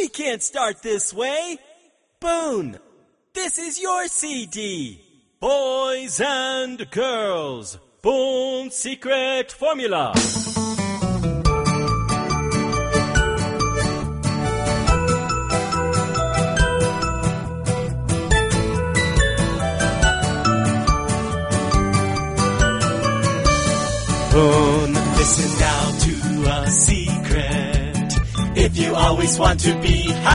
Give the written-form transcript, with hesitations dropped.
We can't start this way. Boone, this is your CD. Boys and girls, Boone's secret formula. Boone, listen now to a secret. If you always want to be